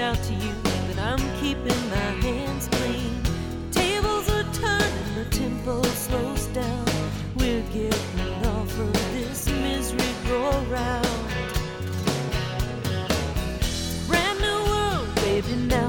out to you that I'm keeping my hands clean. Tables are turning, the tempo slows down. We're getting off of this misery go round. Brand new world, baby, now